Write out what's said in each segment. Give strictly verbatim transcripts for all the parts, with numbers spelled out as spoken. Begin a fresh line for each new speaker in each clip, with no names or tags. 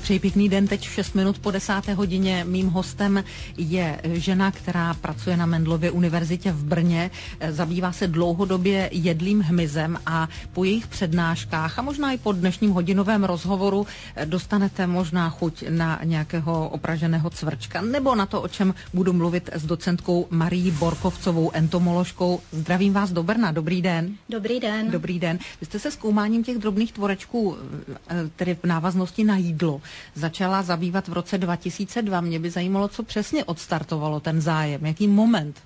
Přeji pěkný den, teď šest minut po desáté hodině. Mým hostem je žena, která pracuje na Mendelově univerzitě v Brně. Zabývá se dlouhodobě jedlým hmyzem a po jejich přednáškách a možná i po dnešním hodinovém rozhovoru dostanete možná chuť na nějakého opraženého cvrčka nebo na to, o čem budu mluvit s docentkou Marií Borkovcovou, entomoložkou. Zdravím vás do Brna, dobrý den.
Dobrý den.
Dobrý den. Vy jste se zkoumáním těch drobných tvorečků, tedy v návaznosti na jídlo, začala zabývat v roce dva tisíce dva. Mě by zajímalo, co přesně odstartovalo ten zájem, jaký moment?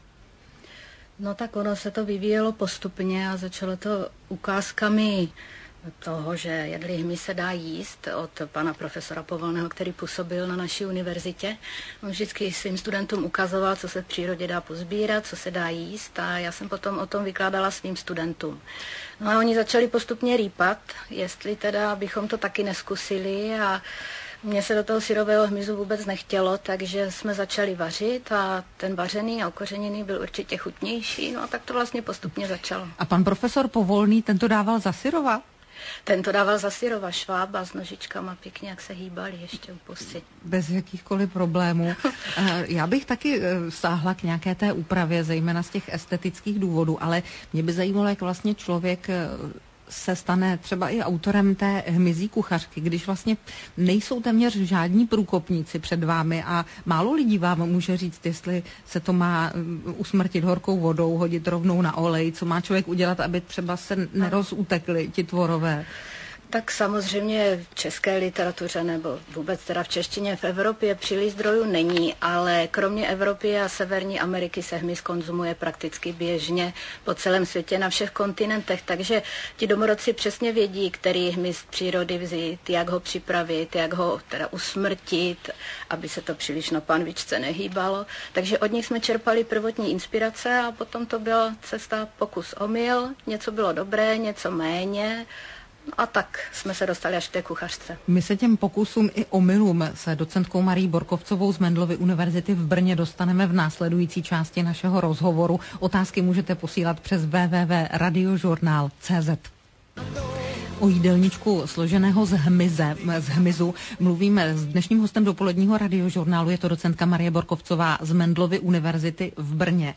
No tak ono se to vyvíjelo postupně a začalo to ukázkami toho, že jedlý hmyz se dá jíst od pana profesora Povolného, který působil na naší univerzitě. On vždycky svým studentům ukazoval, co se v přírodě dá pozbírat, co se dá jíst a já jsem potom o tom vykládala svým studentům. No a oni začali postupně rýpat, jestli teda bychom to taky neskusili a mně se do toho syrového hmyzu vůbec nechtělo, takže jsme začali vařit a ten vařený a okořeněný byl určitě chutnější, no a tak to vlastně postupně začalo.
A pan profesor Povolný, ten to dával za syrova?
Ten to dával za syrova, švába s nožičkama, pěkně, jak se hýbali ještě u pusy.
Bez jakýchkoliv problémů. Já bych taky sáhla k nějaké té úpravě, zejména z těch estetických důvodů, ale mě by zajímalo, jak vlastně člověk se stane třeba i autorem té hmyzí kuchařky, když vlastně nejsou téměř žádní průkopníci před vámi a málo lidí vám může říct, jestli se to má usmrtit horkou vodou, hodit rovnou na olej, co má člověk udělat, aby třeba se nerozutekli ti tvorové.
Tak samozřejmě v české literatuře nebo vůbec teda v češtině v Evropě příliš zdrojů není, ale kromě Evropy a Severní Ameriky se hmyz konzumuje prakticky běžně po celém světě na všech kontinentech, takže ti domorodci přesně vědí, který hmyz z přírody vzít, jak ho připravit, jak ho teda usmrtit, aby se to příliš na panvičce nehýbalo. Takže od nich jsme čerpali prvotní inspirace a potom to byla cesta pokus omyl, něco bylo dobré, něco méně. A tak jsme se dostali až k té kuchařce.
My se těm pokusům i omylům se docentkou Marií Borkovcovou z Mendelovy univerzity v Brně dostaneme v následující části našeho rozhovoru. Otázky můžete posílat přes w w w tečka radiožurnál tečka c z. O jídelníčku složeného z, hmyze, z hmyzu mluvíme s dnešním hostem dopoledního radiožurnálu. Je to docentka Marie Borkovcová z Mendelovy univerzity v Brně.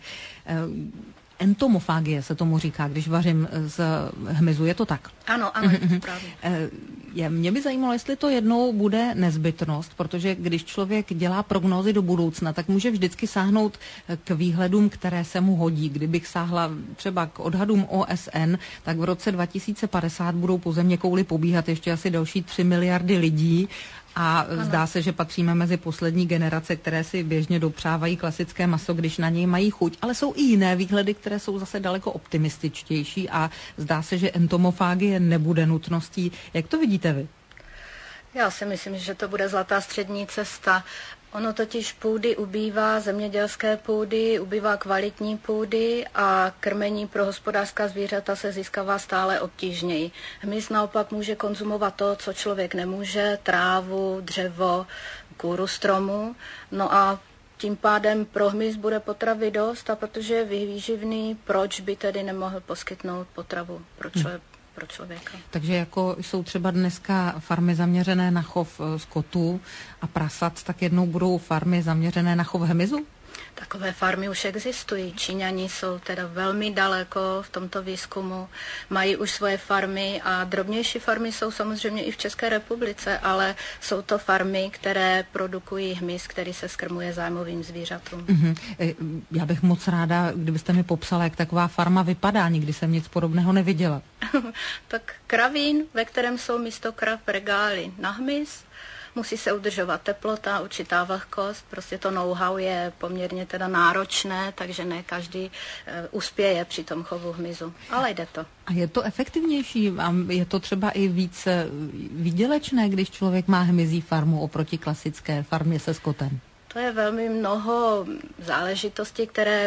Entomofágie se tomu říká, když vařím z hmyzu, je to tak?
Ano, ano, je to správně.
Je, mě by zajímalo, jestli to jednou bude nezbytnost, protože když člověk dělá prognózy do budoucna, tak může vždycky sáhnout k výhledům, které se mu hodí. Kdybych sáhla třeba k odhadům O S N, tak v roce dva tisíce padesát budou po zeměkouli pobíhat ještě asi další tři miliardy lidí. A ano. Zdá se, že patříme mezi poslední generace, které si běžně dopřávají klasické maso, když na něj mají chuť. Ale jsou i jiné výhledy, které jsou zase daleko optimističtější a zdá se, že entomofágie nebude nutností. Jak to vidíte vy?
Já si myslím, že to bude zlatá střední cesta. Ono totiž půdy ubývá, zemědělské půdy, ubývá kvalitní půdy a krmení pro hospodářská zvířata se získává stále obtížněji. Hmyz naopak může konzumovat to, co člověk nemůže, trávu, dřevo, kůru stromu, no a tím pádem pro hmyz bude potravy dost a protože je výživný, proč by tedy nemohl poskytnout potravu pro člověk? Pro člověka.
Takže jako jsou třeba dneska farmy zaměřené na chov skotu a prasat, tak jednou budou farmy zaměřené na chov hmyzu?
Takové farmy už existují. Číňani jsou teda velmi daleko v tomto výzkumu, mají už svoje farmy a drobnější farmy jsou samozřejmě i v České republice, ale jsou to farmy, které produkují hmyz, který se skrmuje zájmovým zvířatům.
Mm-hmm. Já bych moc ráda, kdybyste mi popsala, jak taková farma vypadá. Nikdy jsem nic podobného neviděla.
Tak kravín, ve kterém jsou místo krav regály na hmyz. Musí se udržovat teplota, určitá vlhkost, prostě to know-how je poměrně teda náročné, takže ne každý e, uspěje při tom chovu hmyzu, ale jde to.
A je to efektivnější a je to třeba i víc výdělečné, když člověk má hmyzí farmu oproti klasické farmě se skotem?
To je velmi mnoho záležitostí, které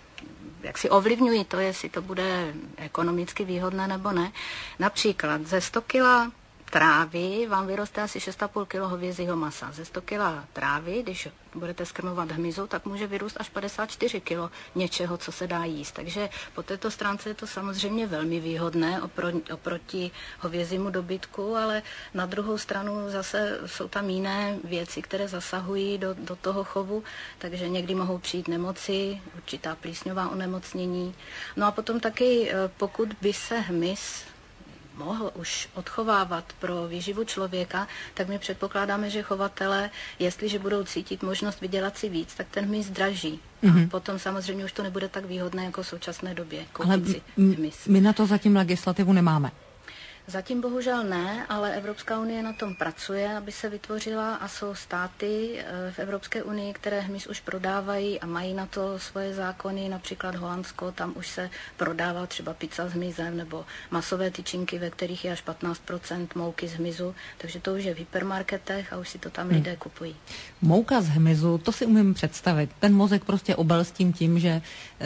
jak si ovlivňují to, jestli to bude ekonomicky výhodné nebo ne. Například ze sto kila trávy vám vyroste asi šest a půl kilo hovězího masa. Ze sto kila trávy, když budete skrmovat hmyzu, tak může vyrůst až padesát čtyři kilo něčeho, co se dá jíst. Takže po této stránce je to samozřejmě velmi výhodné opro- oproti hovězímu dobytku, ale na druhou stranu zase jsou tam jiné věci, které zasahují do, do toho chovu, takže někdy mohou přijít nemoci, určitá plísňová onemocnění. No a potom taky, pokud by se hmyz mohl už odchovávat pro výživu člověka, tak my předpokládáme, že chovatelé, jestliže budou cítit možnost vydělat si víc, tak ten hmyz zdraží. Mm-hmm. A potom samozřejmě už to nebude tak výhodné jako v současné době.
Ale hmyz. My na to zatím legislativu nemáme.
Zatím bohužel ne, ale Evropská unie na tom pracuje, aby se vytvořila a jsou státy v Evropské unii, které hmyz už prodávají a mají na to svoje zákony, například Holandsko, tam už se prodává třeba pizza s hmyzem nebo masové tyčinky, ve kterých je až patnáct procent mouky z hmyzu, takže to už je v hypermarketech a už si to tam lidé hmm. kupují.
Mouka z hmyzu, to si umím představit. Ten mozek prostě obelstím tím, že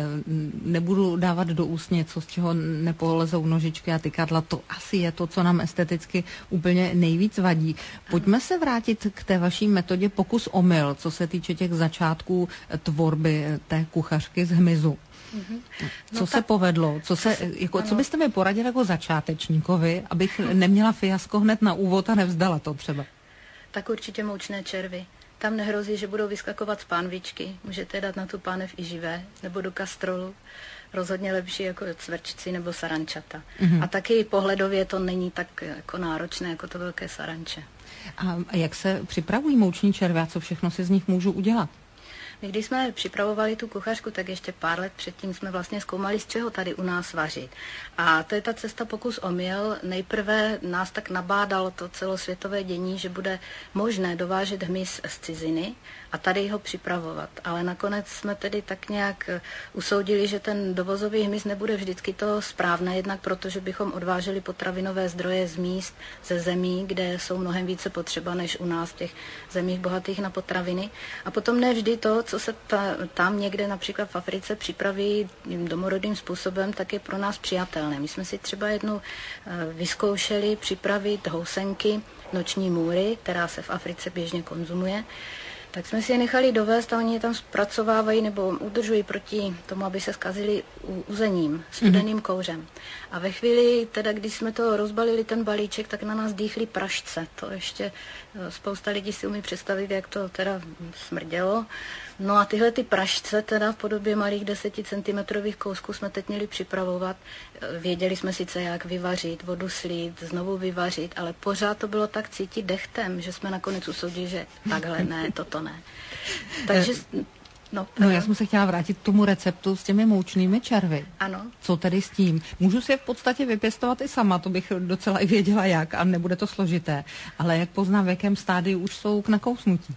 nebudu dávat do úst něco, z čeho nepolezou nožičky a tykadla, to asi je to, co nám esteticky úplně nejvíc vadí. Pojďme se vrátit k té vaší metodě pokus omyl, co se týče těch začátků tvorby té kuchařky z hmyzu. Mm-hmm. Co no se tak, povedlo? Co, se, jako, co byste mi poradili jako začátečníkovi, abych neměla fiasko hned na úvod a nevzdala to třeba?
Tak určitě moučné červy. Tam nehrozí, že budou vyskakovat z pánvičky. Můžete dát na tu pánev i živé, nebo do kastrolu. Rozhodně lepší jako cvrčci nebo sarančata. Mm-hmm. A taky pohledově to není tak jako náročné, jako to velké saranče.
A jak se připravují mouční červy a co všechno si z nich můžu udělat?
My když jsme připravovali tu kuchařku, tak ještě pár let předtím jsme vlastně zkoumali, z čeho tady u nás vařit. A to je ta cesta pokus omyl. Nejprve nás tak nabádalo to celosvětové dění, že bude možné dovážet hmyz z ciziny a tady ho připravovat. Ale nakonec jsme tedy tak nějak usoudili, že ten dovozový hmyz nebude vždycky to správné, jednak protože bychom odváželi potravinové zdroje z míst, ze zemí, kde jsou mnohem více potřeba než u nás v těch zemích bohatých na potraviny. A potom ne vždy to, co se ta, tam někde například v Africe připraví domorodým způsobem, tak je pro nás přijatelné. My jsme si třeba jednou vyzkoušeli připravit housenky noční můry, která se v Africe běžně konzumuje. Tak jsme si je nechali dovést a oni je tam zpracovávají nebo udržují proti tomu, aby se zkazili uzením, studeným mm-hmm. kouřem. A ve chvíli, teda, když jsme to rozbalili ten balíček, tak na nás dýchly prašce. To ještě spousta lidí si umí představit, jak to teda smrdělo. No a tyhle ty prašce teda v podobě malých deseticentimetrových kousků jsme teď měli připravovat. Věděli jsme sice, jak vyvařit, vodu slít, znovu vyvařit, ale pořád to bylo tak cítit dechtem, že jsme nakonec usoudili, že takhle ne, toto ne. Takže... No,
no, já jsem se chtěla vrátit k tomu receptu s těmi moučnými červy.
Ano.
Co tedy s tím? Můžu si je v podstatě vypěstovat i sama, to bych docela i věděla jak a nebude to složité. Ale jak poznám, v jakém stádiu už jsou k nakousnutí?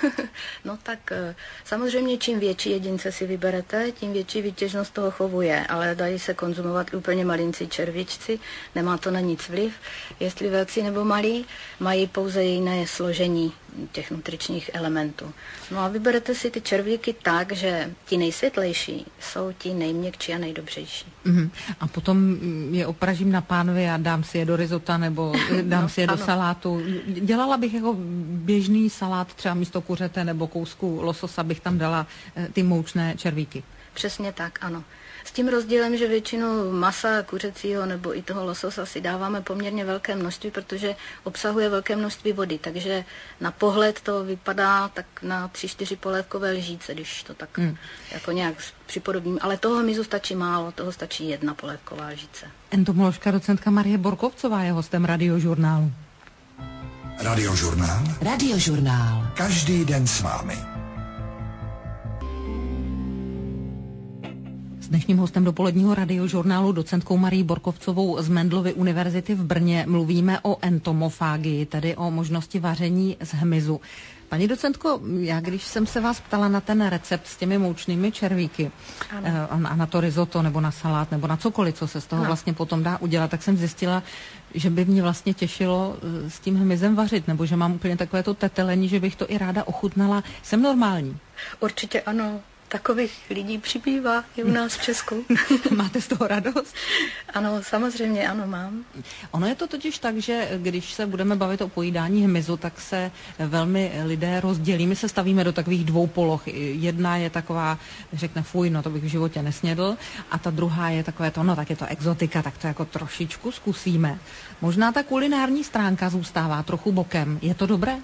No tak samozřejmě čím větší jedince si vyberete, tím větší výtěžnost toho chovu je, ale dají se konzumovat úplně malinci červičci, nemá to na nic vliv. Jestli velcí nebo malí, mají pouze jiné složení těch nutričních elementů. No a vyberete si ty červíky tak, že ti nejsvětlejší jsou ti nejměkčí a nejdobřejší. Mm-hmm.
A potom je opražím na pánvi a dám si je do risota nebo dám no, si je do ano. salátu. Dělala bych jako běžný salát, třeba místo kuřete nebo kousku lososa bych tam dala ty moučné červíky.
Přesně tak, ano. S tím rozdílem, že většinu masa kuřecího nebo i toho lososa si dáváme poměrně velké množství, protože obsahuje velké množství vody, takže na pohled to vypadá tak na tři, čtyři polévkové lžíce, když to tak hmm. jako nějak připodobním. Ale toho hmyzu stačí málo, toho stačí jedna polévková lžíce.
Entomoložka docentka Marie Borkovcová je hostem Radiožurnálu.
Radiožurnál?
Radiožurnál.
Každý den s vámi.
S dnešním hostem dopoledního Radiožurnálu docentkou Marií Borkovcovou z Mendelovy univerzity v Brně mluvíme o entomofágii, tedy o možnosti vaření z hmyzu. Paní docentko, já když jsem se vás ptala na ten recept s těmi moučnými červíky ano. a na to risotto nebo na salát nebo na cokoliv, co se z toho ano. vlastně potom dá udělat, tak jsem zjistila, že by mě vlastně těšilo s tím hmyzem vařit, nebo že mám úplně takové to tetelení, že bych to i ráda ochutnala. Jsem normální?
Určitě ano. takových lidí přibývá i u nás v Česku.
Máte z toho radost?
Ano, samozřejmě, ano, mám.
Ono je to totiž tak, že když se budeme bavit o pojídání hmyzu, tak se velmi lidé rozdělí. My se stavíme do takových dvou poloh. Jedna je taková, řekne fuj, no to bych v životě nesnědl, a ta druhá je takové to, no tak je to exotika, tak to jako trošičku zkusíme. Možná ta kulinární stránka zůstává trochu bokem. Je to dobré?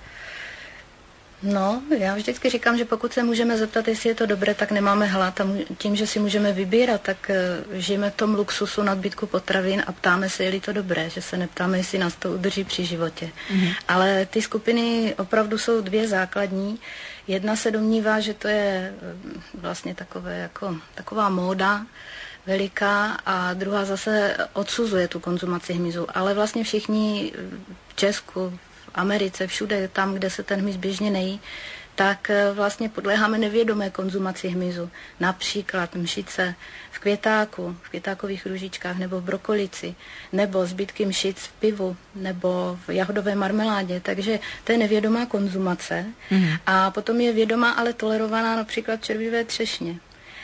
No, já vždycky říkám, že pokud se můžeme zeptat, jestli je to dobré, tak nemáme hlad, a tím, že si můžeme vybírat, tak žijeme v tom luxusu nadbytku potravin a ptáme se, je-li to dobré, že se neptáme, jestli nás to udrží při životě. Mm-hmm. Ale ty skupiny opravdu jsou dvě základní. Jedna se domnívá, že to je vlastně takové jako, taková móda veliká, a druhá zase odsuzuje tu konzumaci hmyzu. Ale vlastně všichni v Česku, Americe, všude tam, kde se ten hmyz běžně nejí, tak vlastně podléháme nevědomé konzumaci hmyzu. Například mšice v květáku, v květákových růžičkách, nebo v brokolici, nebo zbytky mšic v pivu, nebo v jahodové marmeládě. Takže to je nevědomá konzumace. Mm. A potom je vědomá, ale tolerovaná například červivé třešně.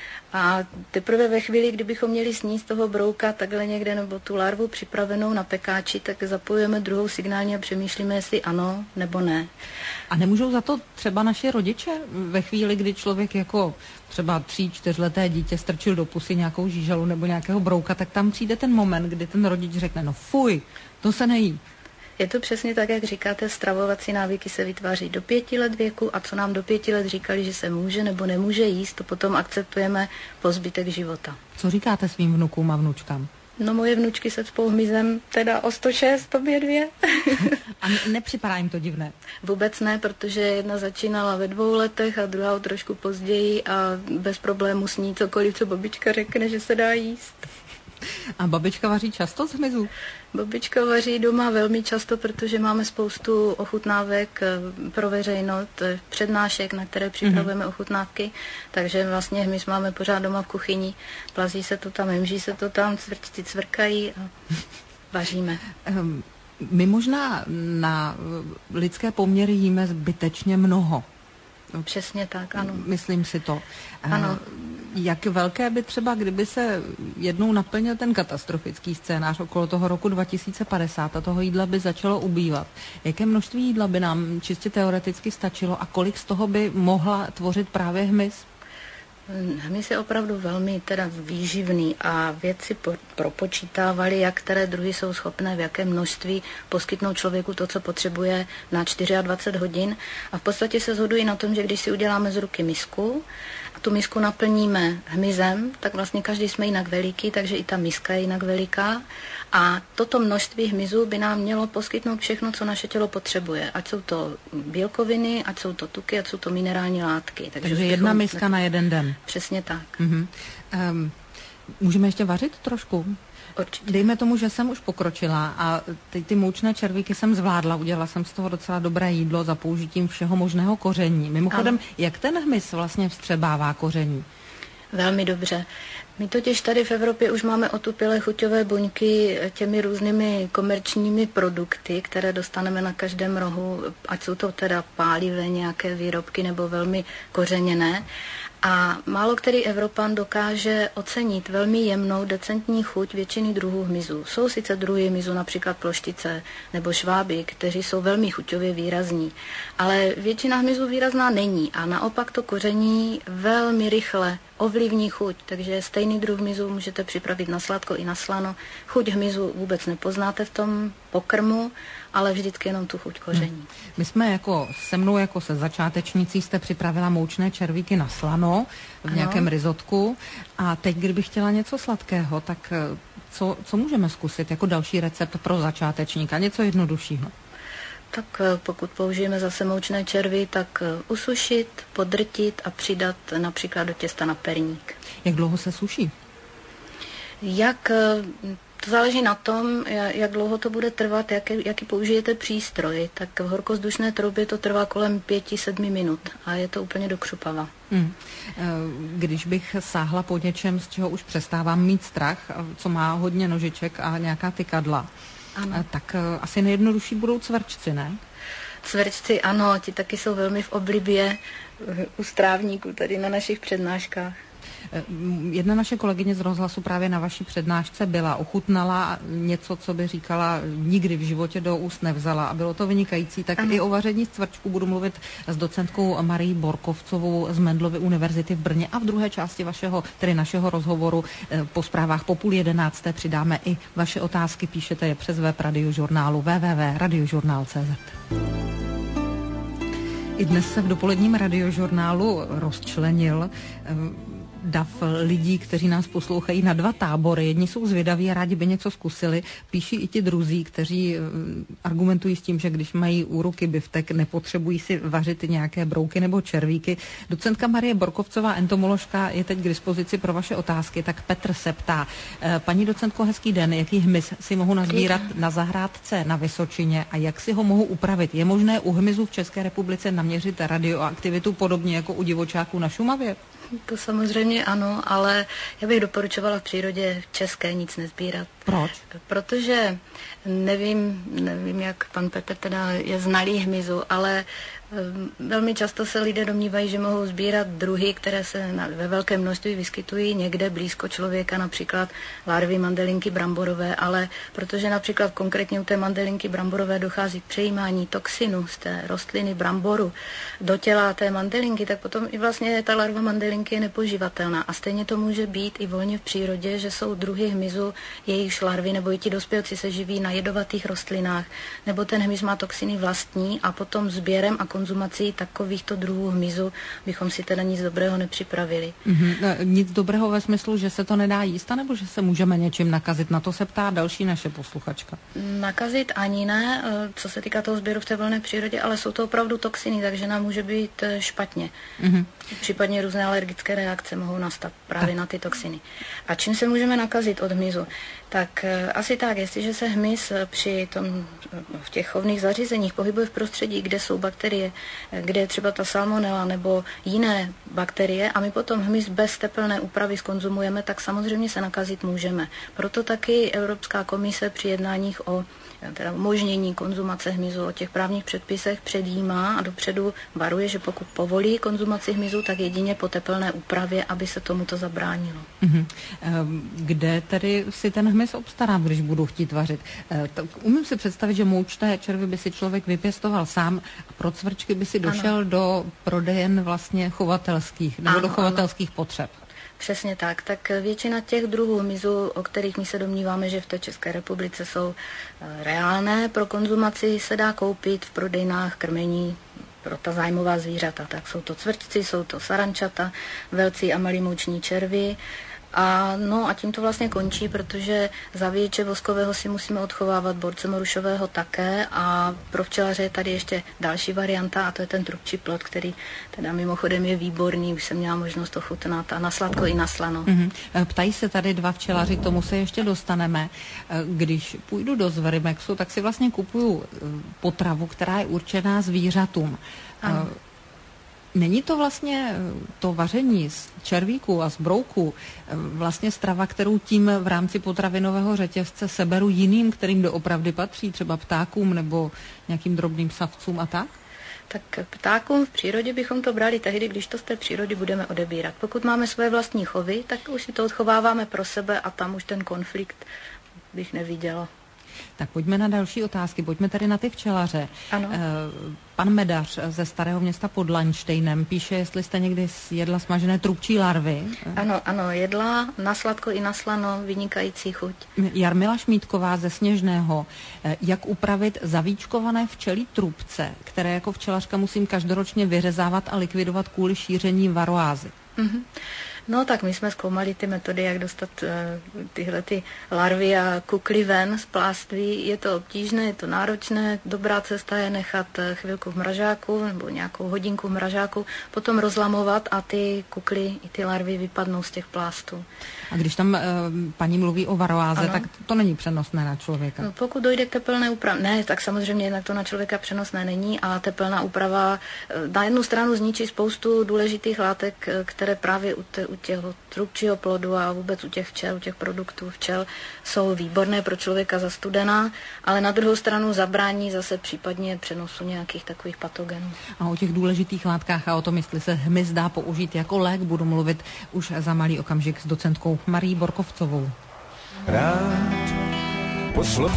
A teprve ve chvíli, kdybychom měli sníst toho brouka takhle někde, nebo tu larvu připravenou na pekáči, tak zapojujeme druhou signální a přemýšlíme, jestli ano nebo ne.
A nemůžou za to třeba naši rodiče ve chvíli, kdy člověk jako třeba tří, čtyřleté dítě strčil do pusy nějakou žížalu nebo nějakého brouka, tak tam přijde ten moment, kdy ten rodič řekne, no fuj, to se nejí.
Je to přesně tak, jak říkáte, stravovací návyky se vytváří do pěti let věku, a co nám do pěti let říkali, že se může nebo nemůže jíst, to potom akceptujeme po zbytek života.
Co říkáte svým vnukům a vnučkám?
No, moje vnučky se cpou hmyzem teda o sto šest, obě dvě.
A nepřipadá jim to divné?
Vůbec ne, protože jedna začínala ve dvou letech a druhá trošku později a bez problému sní cokoliv, co babička řekne, že se dá jíst.
A babička vaří často z hmyzu?
Babička vaří doma velmi často, protože máme spoustu ochutnávek pro veřejnost, přednášek, na které připravujeme mm-hmm. ochutnávky, takže vlastně hmyz máme pořád doma v kuchyni, plazí se to tam, hemží se to tam, cvrčci cvrkají a vaříme.
My možná na lidské poměry jíme zbytečně mnoho.
Přesně tak, ano.
Myslím si to.
Ano.
Jak velké by třeba, kdyby se jednou naplnil ten katastrofický scénář okolo toho roku dva tisíce padesát a toho jídla by začalo ubývat, jaké množství jídla by nám čistě teoreticky stačilo a kolik z toho by mohla tvořit právě hmyz?
Hmyz je opravdu velmi teda výživný a vědci po, propočítávali, jak které druhy jsou schopné v jakém množství poskytnout člověku to, co potřebuje na dvacet čtyři hodin. A v podstatě se shodují na tom, že když si uděláme z ruky misku a tu misku naplníme hmyzem, tak vlastně každý jsme jinak veliký, takže i ta miska je jinak veliká. A toto množství hmyzu by nám mělo poskytnout všechno, co naše tělo potřebuje. Ať jsou to bílkoviny, ať jsou to tuky, ať jsou to minerální látky.
Takže, Takže jedna miska ne... na jeden den.
Přesně tak.
Uh-huh. Um, můžeme ještě vařit trošku?
Určitě.
Dejme tomu, že jsem už pokročila a teď ty moučné červíky jsem zvládla, udělala jsem z toho docela dobré jídlo za použitím všeho možného koření. Mimochodem, ano. Jak ten hmyz vlastně vstřebává koření?
Velmi dobře. My totiž tady v Evropě už máme otupilé chuťové buňky těmi různými komerčními produkty, které dostaneme na každém rohu, ať jsou to teda pálivé nějaké výrobky nebo velmi kořeněné. A málo který Evropan dokáže ocenit velmi jemnou, decentní chuť většiny druhů hmyzu. Jsou sice druhy hmyzu, například ploštice nebo šváby, kteří jsou velmi chuťově výrazní, ale většina hmyzu výrazná není a naopak to koření velmi rychle ovlivní chuť, takže stejný druh hmyzu můžete připravit na sladko i na slano. Chuť hmyzu vůbec nepoznáte v tom pokrmu, ale vždycky jenom tu chuť koření. Hmm.
My jsme jako se mnou, jako se začátečnicí, jste připravila moučné červíky na slano v ano. nějakém risotku a teď, kdybych chtěla něco sladkého, tak co, co můžeme zkusit jako další recept pro začátečníka, něco jednoduššího?
Tak pokud použijeme zase moučné červy, tak usušit, podrtit a přidat například do těsta na perník.
Jak dlouho se suší?
Jak... To záleží na tom, jak dlouho to bude trvat, jaký, jaký použijete přístroj. Tak v horkozdušné troubě to trvá kolem pěti, sedmi minut a je to úplně do křupava. Hmm.
Když bych sáhla po něčem, z čeho už přestávám mít strach, co má hodně nožiček a nějaká tykadla, ano. tak asi nejjednodušší budou cvrčci, ne?
Cvrčci, ano, ti taky jsou velmi v oblibě u strávníků tady na našich přednáškách.
Jedna naše kolegyně z rozhlasu právě na vaší přednášce byla, ochutnala něco, co by říkala, nikdy v životě do úst nevzala a bylo to vynikající. Tak ano. I o vaření z cvrčku budu mluvit s docentkou Marií Borkovcovou z Mendelovy univerzity v Brně a v druhé části vašeho, tedy našeho rozhovoru po zprávách po půl jedenácté přidáme i vaše otázky, píšete je přes web radiožurnálu w w w tečka radiožurnál tečka c z. I dnes se v dopoledním radiožurnálu rozčlenil dav lidí, kteří nás poslouchají, na dva tábory. Jedni jsou zvědaví a rádi by něco zkusili. Píší i ti druzí, kteří argumentují s tím, že když mají u ruky biftek, nepotřebují si vařit nějaké brouky nebo červíky. Docentka Marie Borkovcová, entomoložka, je teď k dispozici pro vaše otázky. Tak Petr se ptá, paní docentko, hezký den, jaký hmyz si mohu nazbírat na zahrádce na Vysočině a jak si ho mohu upravit? Je možné u hmyzu v České republice naměřit radioaktivitu podobně jako u divočáků na Šumavě?
To samozřejmě ano, ale já bych doporučovala v přírodě české nic nezbírat.
Proč?
Protože nevím, nevím, jak pan Petr teda je znalý hmyzu, ale velmi často se lidé domnívají, že mohou sbírat druhy, které se ve velké množství vyskytují někde blízko člověka, například larvy mandelinky bramborové, ale protože například konkrétně u té mandelinky bramborové dochází k přejímání toxinu z té rostliny bramboru do těla té mandelinky, tak potom i vlastně ta larva mandelinky je nepoživatelná. A stejně to může být i volně v přírodě, že jsou druhy hmyzu, jejichž larvy nebo i ti dospělci se živí na jedovatých rostlinách, nebo ten hmyz má toxiny vlastní a potom sběrem a konzumací takovýchto druhů hmyzu bychom si teda nic dobrého nepřipravili.
Mm-hmm. Nic dobrého ve smyslu, že se to nedá jíst, nebo že se můžeme něčím nakazit? Na to se ptá další naše posluchačka.
Nakazit ani ne, co se týká toho sběru v té volné přírodě, ale jsou to opravdu toxiny, takže nám může být špatně. Mm-hmm. Případně různé alergické reakce mohou nastat právě tak na ty toxiny. A čím se můžeme nakazit od hmyzu? Tak asi tak, jestliže se hmyz při tom, v těch chovných zařízeních pohybuje v prostředí, kde jsou bakterie, kde je třeba ta salmonela nebo jiné bakterie a my potom hmyz bez tepelné úpravy skonzumujeme, tak samozřejmě se nakazit můžeme. Proto taky Evropská komise při jednáních o teda umožnění konzumace hmyzu, o těch právních předpisech předjímá a dopředu varuje, že pokud povolí konzumaci hmyzu, tak jedině po tepelné úpravě, aby se tomuto zabránilo.
Mm-hmm. Kde tedy si ten hmyz obstarám, když budu chtít vařit? Umím si představit, že moučné červy by si člověk vypěstoval sám a pro cvrčky by si došel ano. do prodejen vlastně chovatelských nebo ano, do chovatelských ano. potřeb.
Přesně tak. Tak většina těch druhů hmyzu, o kterých my se domníváme, že v té České republice jsou reálné pro konzumaci, se dá koupit v prodejnách krmení pro ta zájmová zvířata. Tak jsou to cvrčci, jsou to sarančata, velcí a malí mouční červy. A no a tím to vlastně končí, protože zavěče voskového si musíme odchovávat, borce morušového také a pro včelaře je tady ještě další varianta a to je ten trubčí plot, který teda mimochodem je výborný, už jsem měla možnost ochutnat a na sladko i na slano.
Mm-hmm. Ptají se tady dva včelaři, k tomu se ještě dostaneme. Když půjdu do Zverimexu, tak si vlastně kupuju potravu, která je určená zvířatům. Ano. Není to vlastně to vaření z červíků a z brouků vlastně strava, kterou tím v rámci potravinového řetězce seberu jiným, kterým doopravdy patří, třeba ptákům nebo nějakým drobným savcům a tak?
Tak ptákům v přírodě bychom to brali tehdy, když to z té přírody budeme odebírat. Pokud máme svoje vlastní chovy, tak už si to odchováváme pro sebe a tam už ten konflikt bych neviděla.
Tak pojďme na další otázky, pojďme tady na ty včelaře.
Ano.
Pan Medař ze Starého Města pod Lanštejnem píše, jestli jste někdy jedla smažené trubčí larvy.
Ano, ano, jedla na sladko i na slano, vynikající chuť.
Jarmila Šmítková ze Sněžného, jak upravit zavíčkované včelí trubce, které jako včelařka musím každoročně vyřezávat a likvidovat kvůli šíření varoázy.
Mhm. No tak my jsme zkoumali ty metody, jak dostat uh, tyhle ty larvy a kukly ven z pláství. Je to obtížné, je to náročné. Dobrá cesta je nechat chvilku v mražáku nebo nějakou hodinku v mražáku, potom rozlamovat a ty kukly i ty larvy vypadnou z těch plástů.
A když tam uh, paní mluví o varoáze, ano. tak to není přenosné na člověka?
No, pokud dojde k tepelné úpravě, ne, tak samozřejmě jednak to na člověka přenosné není a tepelná úprava na jednu stranu zničí spoustu důležitých látek, které právě u, te, u těho trubčího plodu a vůbec u těch včel, u těch produktů včel jsou výborné pro člověka zastudená, ale na druhou stranu zabrání zase případně přenosu nějakých takových patogenů.
A o těch důležitých látkách a o tom, jestli se hmyz dá použít jako lék, budu mluvit už za malý okamžik s docentkou Marií Borkovcovou. Rád poslu...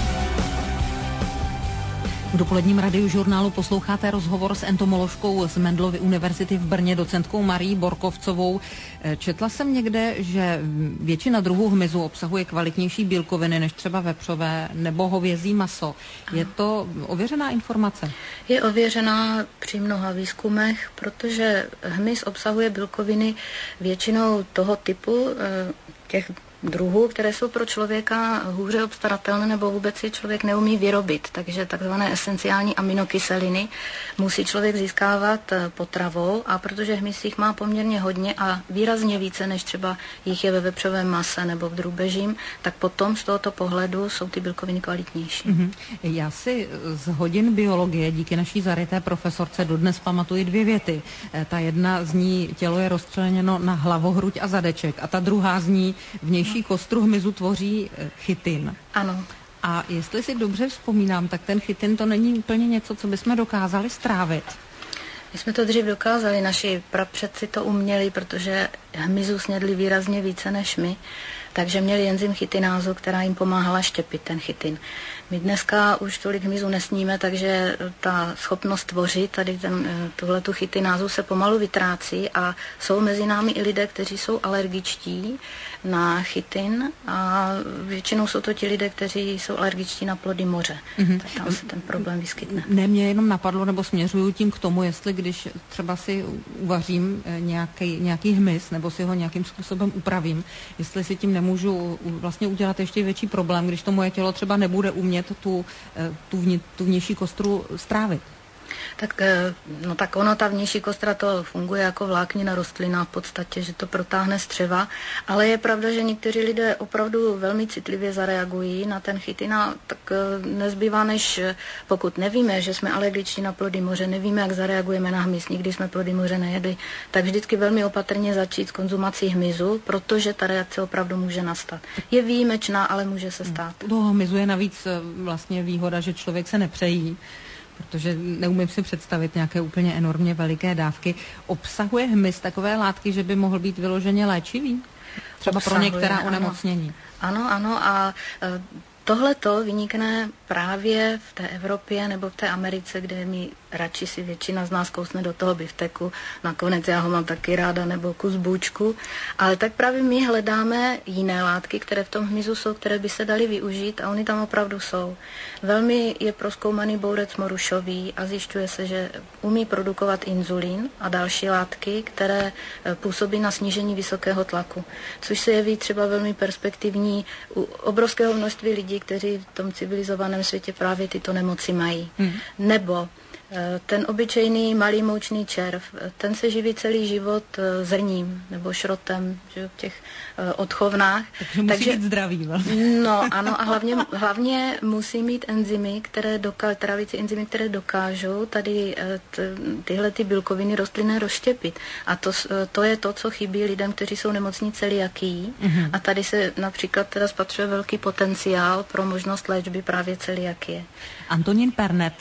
V dopoledním radiožurnálu posloucháte rozhovor s entomoložkou z Mendelovy univerzity v Brně, docentkou Marií Borkovcovou. Četla jsem někde, že většina druhů hmyzu obsahuje kvalitnější bílkoviny než třeba vepřové nebo hovězí maso. Je to ověřená informace?
Je ověřená při mnoha výzkumech, protože hmyz obsahuje bílkoviny většinou toho typu, těch druhů, které jsou pro člověka hůře obstaratelné nebo vůbec si člověk neumí vyrobit. Takže takzvané esenciální aminokyseliny musí člověk získávat potravou, a protože hmyz jich má poměrně hodně a výrazně více, než třeba jich je ve vepřovém mase nebo v drůbežím, tak potom z tohoto pohledu jsou ty bílkoviny kvalitnější.
Mm-hmm. Já si z hodin biologie díky naší zaryté profesorce dodnes pamatuji dvě věty. Ta jedna zní: tělo je rozčleněno na hlavohruď a zadeček, a ta druhá zní: vnější kostru hmyzu tvoří chytin.
Ano.
A jestli si dobře vzpomínám, tak ten chytin to není úplně něco, co bychom dokázali strávit.
My jsme to dřív dokázali, naši prapředci to uměli, protože hmyzu snědli výrazně více než my, takže měli enzym chytinázu, která jim pomáhala štěpit ten chytin. My dneska už tolik hmyzu nesníme, takže ta schopnost tvořit tady ten, tuhletu chytinázu se pomalu vytrácí a jsou mezi námi i lidé, kteří jsou alergičtí na chytin a většinou jsou to ti lidé, kteří jsou alergičtí na plody moře. Mm-hmm. Tak tam se ten problém vyskytne.
Ne, mě jenom napadlo, nebo směřuju tím k tomu, jestli když třeba si uvařím nějaký, nějaký hmyz, nebo si ho nějakým způsobem upravím, jestli si tím nemůžu vlastně udělat ještě větší problém, když to moje tělo třeba nebude umět tu, tu, vně, tu vnější kostru strávit.
Tak, no tak ono, ta vnější kostra, to funguje jako vláknina rostlina v podstatě, že to protáhne střeva, ale je pravda, že někteří lidé opravdu velmi citlivě zareagují na ten chytin a tak nezbývá, než pokud nevíme, že jsme alergičtí na plody moře, nevíme, jak zareagujeme na hmyz, nikdy jsme plody moře nejedli, tak vždycky velmi opatrně začít s konzumací hmyzu, protože ta reakce opravdu může nastat. Je výjimečná, ale může se stát.
U toho hmyzu je navíc vlastně výhoda, že člověk se nepřejí, protože neumím si představit nějaké úplně enormně veliké dávky. Obsahuje hmyz takové látky, že by mohl být vyloženě léčivý? Třeba Obsahuje, pro některá ano. onemocnění.
Ano, ano a tohleto vynikne právě v té Evropě nebo v té Americe, kde mi radši si většina z nás kousne do toho bifteku, nakonec já ho mám taky ráda, nebo kus bůčku, ale tak právě my hledáme jiné látky, které v tom hmyzu jsou, které by se daly využít a oni tam opravdu jsou. Velmi je prozkoumaný bourec morušový a zjišťuje se, že umí produkovat inzulín a další látky, které působí na snížení vysokého tlaku, což se jeví třeba velmi perspektivní u obrovského množství lidí, kteří v tom civilizovaném světě právě tyto nemoci mají. Hmm. Nebo ten obyčejný malý moučný červ, ten se živí celý život zrním nebo šrotem, že v těch odchovnách.
Takže musí Takže, být zdravý.
No ano a hlavně, hlavně musí mít enzymy, které dokážou, trávicí enzymy, které dokážou tady t, tyhle ty bílkoviny rostlinné rozštěpit. A to, to je to, co chybí lidem, kteří jsou nemocní celiakií. Mm-hmm. A tady se například teda spatřuje velký potenciál pro možnost léčby právě celiakie.
Antonín Pernet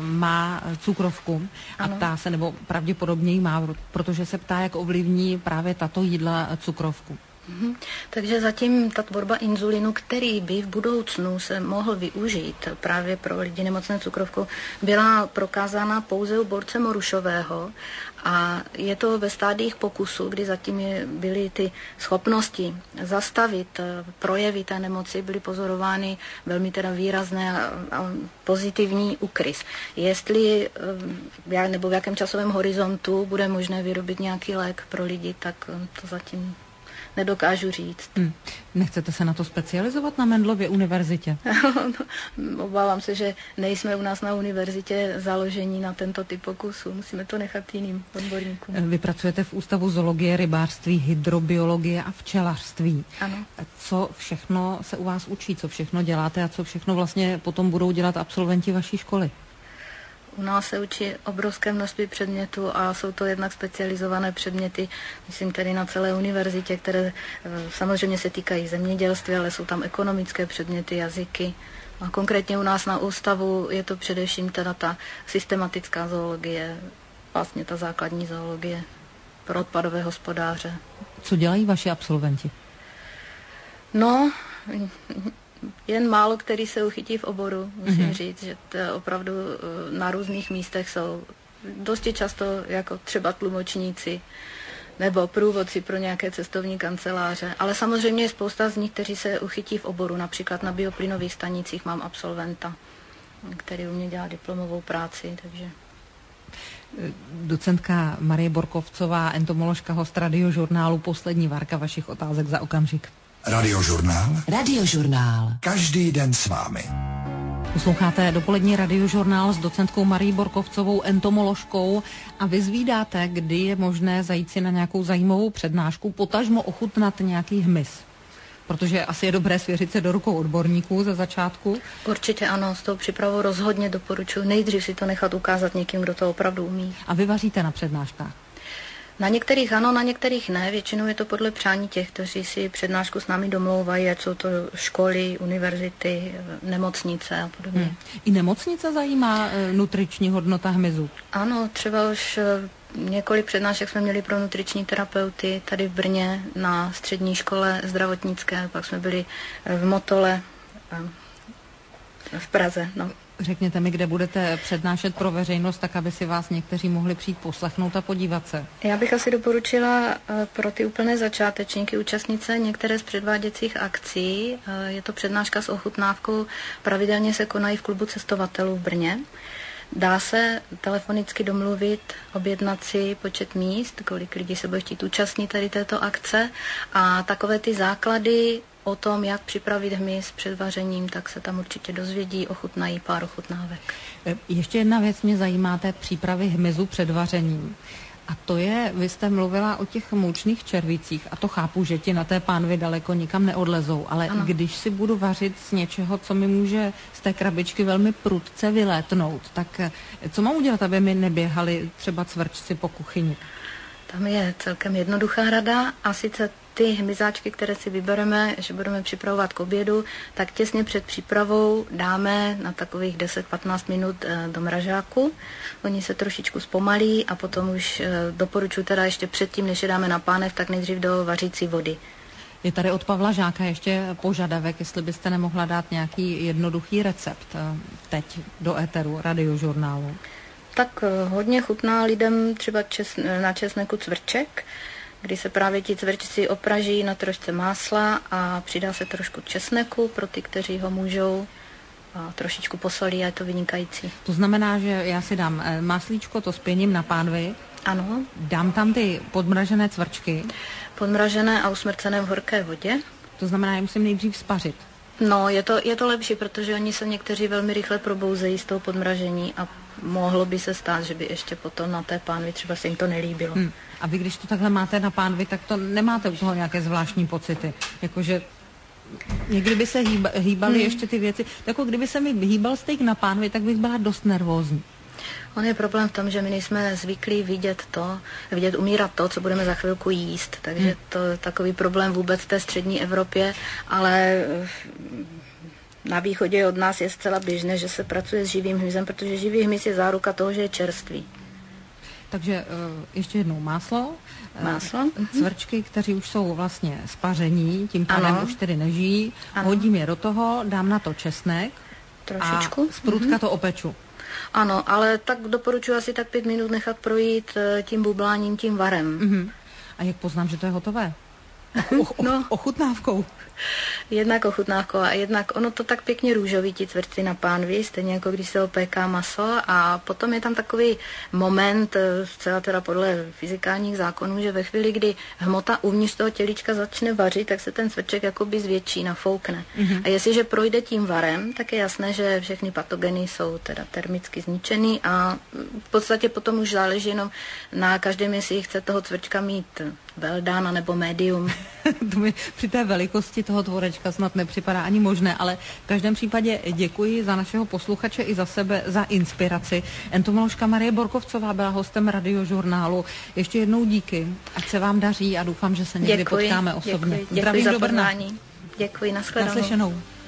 má cukrovku a ano. ptá se, nebo pravděpodobně ji má, protože se ptá, jak ovlivní právě tato jídla cukrovku.
Mhm. Takže zatím ta tvorba inzulinu, který by v budoucnu se mohl využít právě pro lidi nemocné cukrovkou, byla prokázána pouze u borce morušového a je to ve stádiích pokusu, kdy zatím je, byly ty schopnosti zastavit projevy té nemoci, byly pozorovány velmi teda výrazné a, a pozitivní úkrys. Jestli nebo v jakém časovém horizontu bude možné vyrobit nějaký lék pro lidi, tak to zatím nedokážu říct. Hmm.
Nechcete se na to specializovat na Mendelově univerzitě?
no, obávám se, že nejsme u nás na univerzitě založení na tento typ pokusu. Musíme to nechat jiným odborníkům.
Vy pracujete v Ústavu zoologie, rybářství, hydrobiologie a včelařství.
Ano.
Co všechno se u vás učí, co všechno děláte a co všechno vlastně potom budou dělat absolventi vaší školy?
U nás se učí obrovské množství předmětů a jsou to jednak specializované předměty, myslím tedy na celé univerzitě, které samozřejmě se týkají zemědělství, ale jsou tam ekonomické předměty, jazyky. A konkrétně u nás na ústavu je to především teda ta systematická zoologie, vlastně ta základní zoologie pro odpadové hospodáře.
Co dělají vaši absolventi?
No, jen málo který se uchytí v oboru, musím mm-hmm. říct, že to opravdu na různých místech jsou dosti často jako třeba tlumočníci nebo průvodci pro nějaké cestovní kanceláře. Ale samozřejmě je spousta z nich, kteří se uchytí v oboru. Například na bioplynových stanicích mám absolventa, který u mě dělá diplomovou práci, takže...
Docentka Marie Borkovcová, entomoložka, host Radiožurnálu. Poslední várka vašich otázek za okamžik.
Radiožurnál.
Radiožurnál.
Každý den s vámi.
Posloucháte dopolední Radiožurnál s docentkou Marií Borkovcovou, entomoložkou, a vyzvídáte, kdy je možné zajít si na nějakou zajímavou přednášku, potažmo ochutnat nějaký hmyz. Protože asi je dobré svěřit se do rukou odborníků ze začátku.
Určitě ano, s tou přípravou rozhodně doporučuji nejdřív si to nechat ukázat někým, kdo to opravdu umí.
A vy vaříte na přednáškách?
Na některých ano, na některých ne. Většinou je to podle přání těch, kteří si přednášku s námi domlouvají, ať jsou to školy, univerzity, nemocnice a podobně. Hmm.
I nemocnice zajímá e, nutriční hodnota hmyzu?
Ano, třeba už e, několik přednášek jsme měli pro nutriční terapeuty tady v Brně na střední škole zdravotnické, pak jsme byli v Motole e, v Praze. No.
Řekněte mi, kde budete přednášet pro veřejnost, tak aby si vás někteří mohli přijít poslechnout a podívat se.
Já bych asi doporučila pro ty úplné začátečníky, účastnice některé z předváděcích akcí. Je to přednáška s ochutnávkou, pravidelně se konají v klubu cestovatelů v Brně. Dá se telefonicky domluvit, objednat si počet míst, kolik lidí se bude chtít účastnit tady této akce, a takové ty základy o tom, jak připravit hmyz před vařením, tak se tam určitě dozvědí, ochutnají pár ochutnávek.
Ještě jedna věc mě zajímá, té přípravy hmyzu před vařením. A to je, vy jste mluvila o těch moučných červících, a to chápu, že ti na té pánvi daleko nikam neodlezou, ale ano. Když si budu vařit z něčeho, co mi může z té krabičky velmi prudce vylétnout, tak co mám udělat, aby mi neběhali třeba cvrčci po kuchyni?
Tam je celkem jednoduchá rada, a sice ty hmyzáčky, které si vybereme, že budeme připravovat k obědu, tak těsně před přípravou dáme na takových deset patnáct minut do mrazáku. Oni se trošičku zpomalí a potom už doporučuji teda ještě předtím, než je dáme na pánev, tak nejdřív do vařící vody.
Je tady od Pavla Žáka ještě požadavek, jestli byste nemohla dát nějaký jednoduchý recept teď do éteru Radiožurnálu.
Tak hodně chutná lidem třeba čes, na česneku cvrček, kdy se právě ti cvrčci opraží na trošce másla a přidá se trošku česneku pro ty, kteří ho můžou, a trošičku posolí a je to vynikající.
To znamená, že já si dám máslíčko, to spěním na pánvi.
Ano.
Dám tam ty podmražené cvrčky.
Podmražené a usmrcené v horké vodě.
To znamená, že musím nejdřív spařit.
No, je to, je to lepší, protože oni se někteří velmi rychle probouzejí z toho podmražení a mohlo by se stát, že by ještě potom na té pánvi třeba se jim to nelíbilo. Hmm.
A vy, když to takhle máte na pánvi, tak to nemáte u toho nějaké zvláštní pocity? Jakože někdy by se hýba, hýbaly hmm. ještě ty věci. Jako kdyby se mi hýbal steak na pánvi, tak bych byla dost nervózní.
On je problém v tom, že my nejsme zvyklí vidět to, vidět umírat to, co budeme za chvilku jíst. Takže hmm. to je takový problém vůbec v té střední Evropě, ale na východě od nás je zcela běžné, že se pracuje s živým hmyzem, protože živý hmyz je záruka toho, že je čerstvý.
Takže ještě jednou máslo,
máslo.
cvrčky, kteří už jsou vlastně spaření, tím pádem už tedy nežijí, ano. Hodím je do toho, dám na to česnek
trošičku
a zprudka mm-hmm. to opeču.
Ano, ale tak doporučuji asi tak pět minut nechat projít tím bubláním, tím varem.
Mm-hmm. A jak poznám, že to je hotové? O, o, no. Ochutnávkou.
Jednak ochutnávkou a jednak ono to tak pěkně růžový, ti cvrčci na pánvi, stejně jako když se opéká maso, a potom je tam takový moment, zcela teda podle fyzikálních zákonů, že ve chvíli, kdy hmota uvnitř toho tělíčka začne vařit, tak se ten cvrček jakoby zvětší, nafoukne. Mm-hmm. A jestliže projde tím varem, tak je jasné, že všechny patogeny jsou teda termicky zničený a v podstatě potom už záleží jenom na každém, jestli chce toho cvrčka mít Beldána nebo médium.
To mi při té velikosti toho tvorečka snad nepřipadá ani možné, ale v každém případě děkuji za našeho posluchače i za sebe za inspiraci. Entomoložka Marie Borkovcová byla hostem Radiožurnálu. Ještě jednou díky, ať se vám daří a doufám, že se někdy
děkuji,
potkáme osobně.
Děkuji, děkuji
Zdravím
za
do Brna.
pozvání. Děkuji, nashledanou.
Naslyšenou.